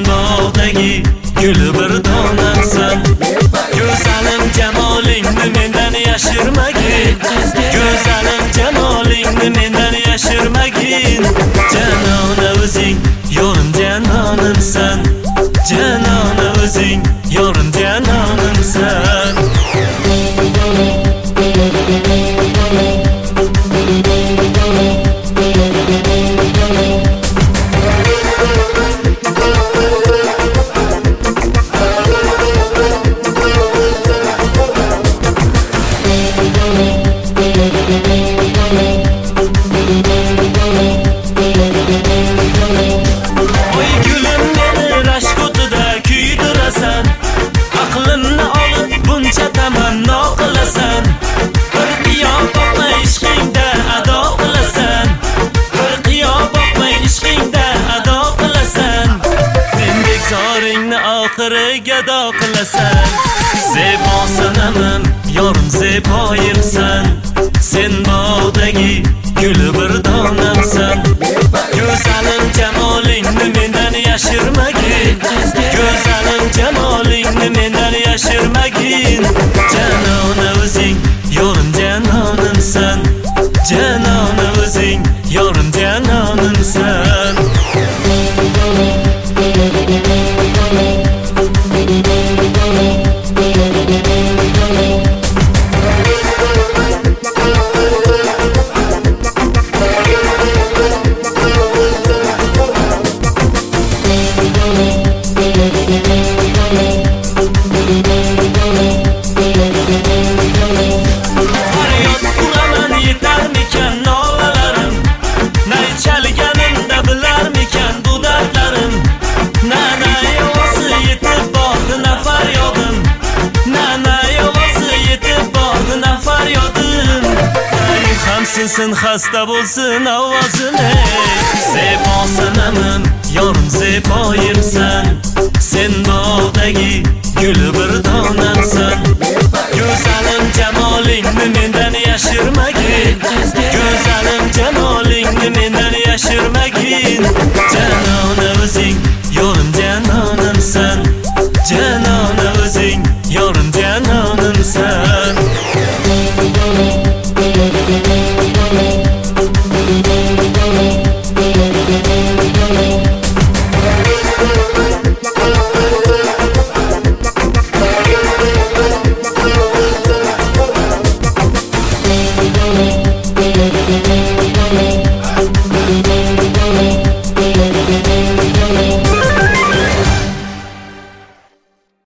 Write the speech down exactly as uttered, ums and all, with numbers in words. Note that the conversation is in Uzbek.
bog'dagi guli bir donamsan. Go'zalim jamolingni mendan yashirmagin, go'zalim jamolingni mendan yashirmagin. Janona o'zing yorim janonimsan, janona o'zing yorim janonimsan. Oy gulim meni rashk o'tida kuydirasan, aqlimni olib buncha tamanno qilasan. Bir qiyon boqmay ishqingda ado qilasan, bir qiyon boqmay ishqingda ado qilasan. Sen bekzoringni oxiri gado qilasan. Zebo sanamim, yorim zeboyimsan. Sen bog'dagi guli bir donamsan. Go'zalim jamolingni mendan yashirmagin, go'zalim jamolingni mendan yashirmagin. Janona o'zing yorim janonimsan, janona o'zing yorim janonimsan. Faryod uraman yetarmikan nolalarim, nay chalganimda bilarmikan bu dardlarim. Nana yo'si yetib bordi na faryodim, nana yo'si yetib bordi na faryodim. Ay hamsinsin xasta bo'lsin ovozim, zebo sanamim, yorim zeboyimsan. Sen bog'dagi guli